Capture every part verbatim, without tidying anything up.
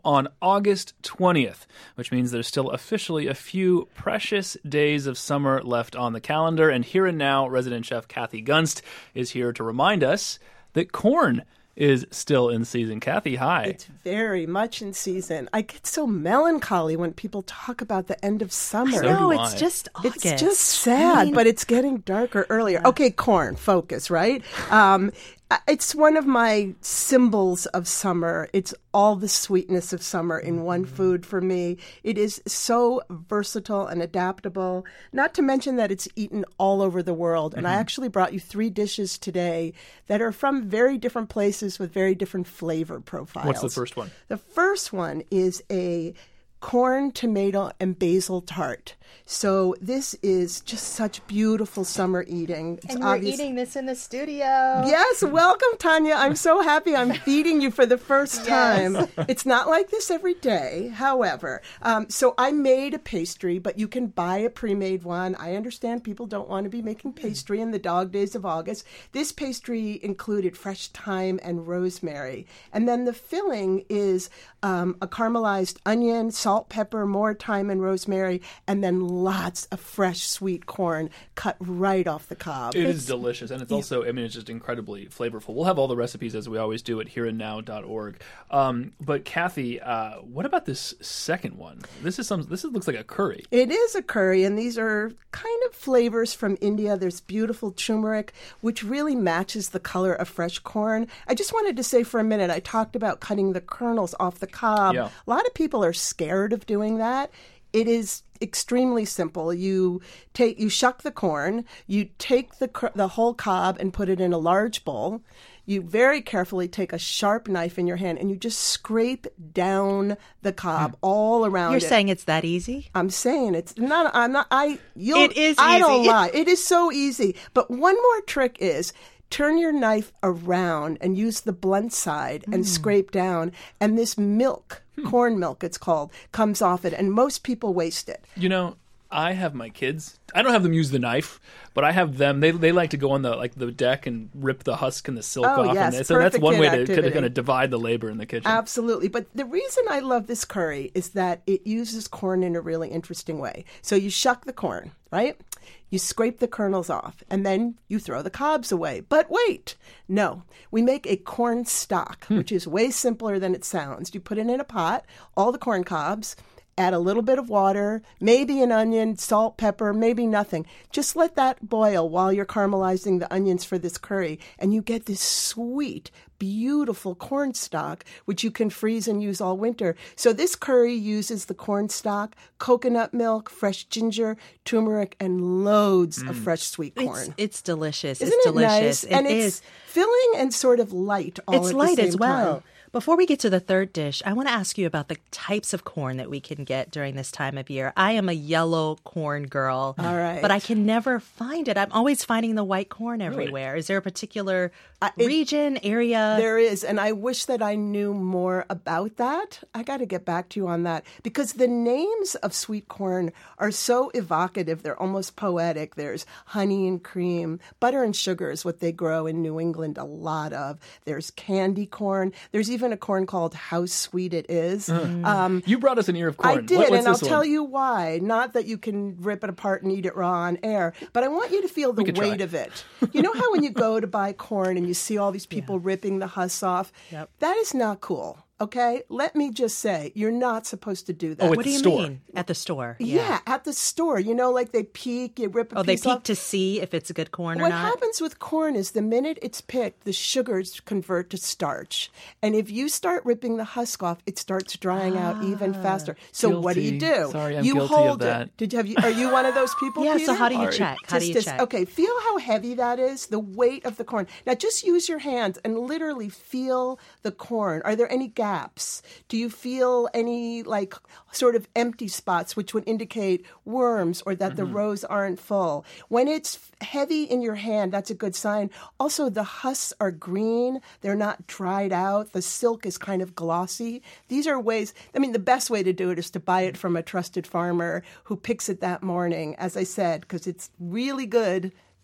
on August twentieth, which means there's still officially a few precious days of summer left on the calendar. And here and now, resident chef Kathy Gunst is here to remind us that corn is still in season. Kathy, hi. It's very much in season. I get so melancholy when people talk about the end of summer. So no, do it's I. just August. It's just sad, I mean, but it's getting darker earlier. Okay, corn, focus, right? Um, it's one of my symbols of summer. It's all the sweetness of summer in one food for me. It is so versatile and adaptable, not to mention that it's eaten all over the world. And mm-hmm. I actually brought you three dishes today that are from very different places with very different flavor profiles. What's the first one? The first one is a corn, tomato, and basil tart. So this is just such beautiful summer eating. It's and we're obvious- eating this in the studio. Yes, welcome, Tanya. I'm so happy I'm feeding you for the first time. Yes. It's not like this every day, however. Um, so I made a pastry, but you can buy a pre-made one. I understand people don't want to be making pastry in the dog days of August. This pastry included fresh thyme and rosemary. And then the filling is um, a caramelized onion, salt, pepper, more thyme and rosemary, and then lots of fresh sweet corn cut right off the cob. It It's- is delicious, and it's also, I mean, it's just incredibly flavorful. We'll have all the recipes, as we always do, at here and now dot org. Um, but Kathy, uh, what about this second one? This is some. This is, looks like a curry. It is a curry, and these are kind of flavors from India. There's beautiful turmeric, which really matches the color of fresh corn. I just wanted to say for a minute, I talked about cutting the kernels off the cob. Yeah. A lot of people are scared of doing that. It is extremely simple. You take, you shuck the corn, you take the cr- the whole cob and put it in a large bowl. You very carefully take a sharp knife in your hand and you just scrape down the cob all around You're it. saying it's that easy? I'm saying it's not. I'm not. I. You'll, It is I don't easy. lie. It is so easy. But one more trick is turn your knife around and use the blunt side and scrape down, and this milk, corn milk, it's called, comes off it, and most people waste it. You know, I have my kids. I don't have them use the knife, but I have them. They they like to go on the like the deck and rip the husk and the silk Oh, off. yes, and so that's perfect one kid way to activity. kind of divide the labor in the kitchen. Absolutely. But the reason I love this curry is that it uses corn in a really interesting way. So you shuck the corn, right? You scrape the kernels off, and then you throw the cobs away. But wait, no. We make a corn stock, Hmm. which is way simpler than it sounds. You put it in a pot, all the corn cobs, add a little bit of water, maybe an onion, salt, pepper, maybe nothing. Just let that boil while you're caramelizing the onions for this curry, and you get this sweet, beautiful corn stock, which you can freeze and use all winter. So this curry uses the corn stock, coconut milk, fresh ginger, turmeric, and loads of fresh sweet corn. It's, it's delicious. Isn't it's it delicious. nice? And It it's is. filling and sort of light all It's at light the same as well. time. Before we get to the third dish, I want to ask you about the types of corn that we can get during this time of year. I am a yellow corn girl, All right. but I can never find it. I'm always finding the white corn everywhere. Is there a particular Uh, it- region, area? There is, and I wish that I knew more about that. I got to get back to you on that because the names of sweet corn are so evocative. They're almost poetic. There's honey and cream. Butter and sugar is what they grow in New England a lot of. There's candy corn. There's even a corn called How Sweet It Is. Um, You brought us an ear of corn. I did, What- what's and I'll this tell one? you why. Not that you can rip it apart and eat it raw on air, but I want you to feel the could try. weight of it. You know how when you go to buy corn and you see all these people ripping the husks off? Yep. That is not cool. Okay, let me just say, you're not supposed to do that. Oh, at what the do you store. mean? At the store. yeah. at the store, you know, like they peek, you rip a Oh, they piece peek off. to see if it's a good corn or What not? happens with corn is the minute it's picked, the sugars convert to starch. And if you start ripping the husk off, it starts drying out even faster. So what do you Guilty. do? Sorry, I'm you guilty of hold that. it. Did you have you are you one of those people? Yeah, so Peter? how do you Sorry. check? How do you Just- check? Okay, feel how heavy that is, the weight of the corn. Now just use your hands and literally feel the corn. Are there any gaps? Do you feel any like sort of empty spots which would indicate worms or that the rows aren't full? When it's heavy in your hand, that's a good sign. Also, the husks are green. They're not dried out. The silk is kind of glossy. These are ways, I mean, the best way to do it is to buy it from a trusted farmer who picks it that morning, as I said, because it's really good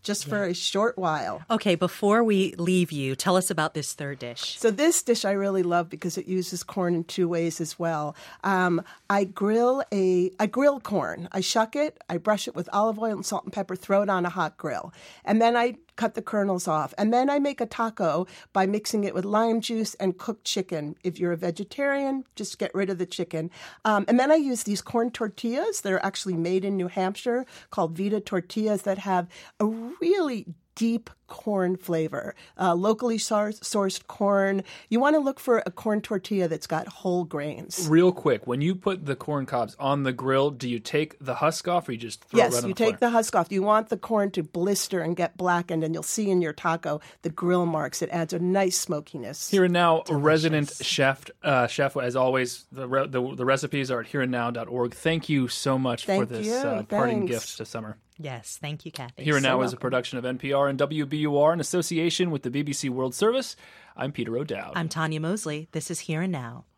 just for a short while. Okay, before we leave you, tell us about this third dish. So this dish I really love because it uses corn in two ways as well. Um, I grill a I grill corn. I shuck it, I brush it with olive oil and salt and pepper, throw it on a hot grill, and then I cut the kernels off. And then I make a taco by mixing it with lime juice and cooked chicken. If you're a vegetarian, just get rid of the chicken. Um, and then I use these corn tortillas that are actually made in New Hampshire called Vita tortillas that have a really deep corn flavor, uh, locally sourced, sourced corn. You want to look for a corn tortilla that's got whole grains. Real quick, when you put the corn cobs on the grill, do you take the husk off or you just throw yes, it right on you the take flame? the husk off. You want the corn to blister and get blackened, and you'll see in your taco the grill marks. It adds a nice smokiness. Here and Now, resident chef, uh, chef, as always, the, re- the the recipes are at here and now dot org. Thank you so much Thank for this you. uh, parting Thanks. gift to summer. Yes, thank you, Kathy. Here and so Now is welcome. a production of N P R and W B U R in association with the B B C World Service. I'm Peter O'Dowd. I'm Tanya Mosley. This is Here and Now.